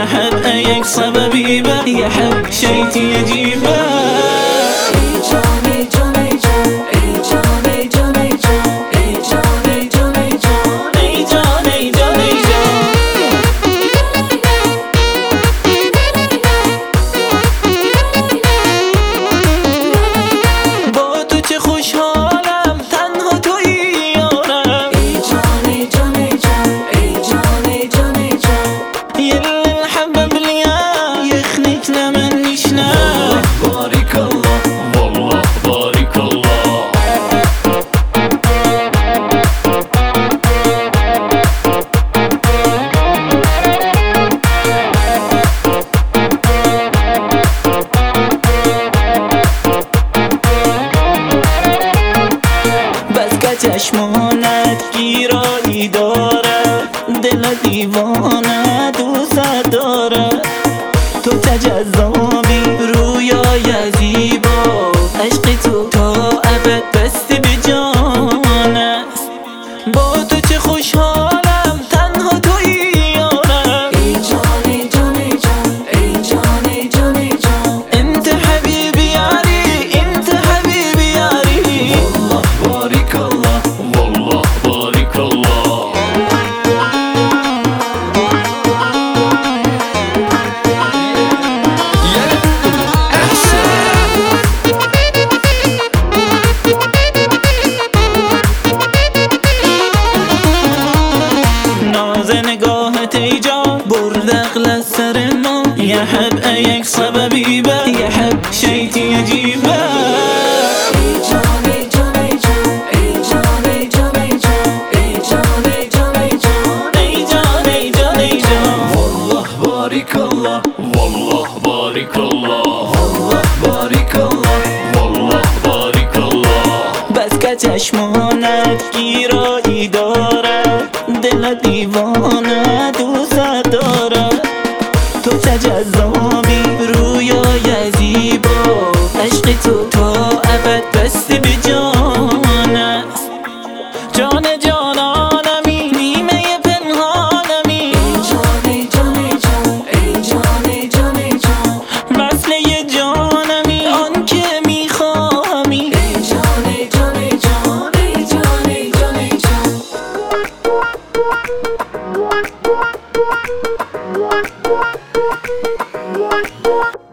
يحب أيك سببي به يحب شيتي يجيبه چشمانت گیرایی داره دل دیوانه دوست داره تو تجذابی رویای زیبا عشق تو تا ابد بستی به جان است با تو چه خوشحالم تنها تویی یارم ای جان ای جان ای جان ای جان ای جان ای جان انت حبیبی یاری انت حبیبی یاری والله بارک الله والله بارك الله ناز نگاهت ای جان برد عقل سر ما يحب أيك سببي به يحب شيتي يجيبه بارك الله والله بارك الله والله بارك الله والله بارك الله بس که چشمانت گیرایی داره دل دیوانه دوست داره تو تجذابی رویای زیبا عشق تو تا ابد بستی به جان است جان جانانمی نیمه پنهانمی What?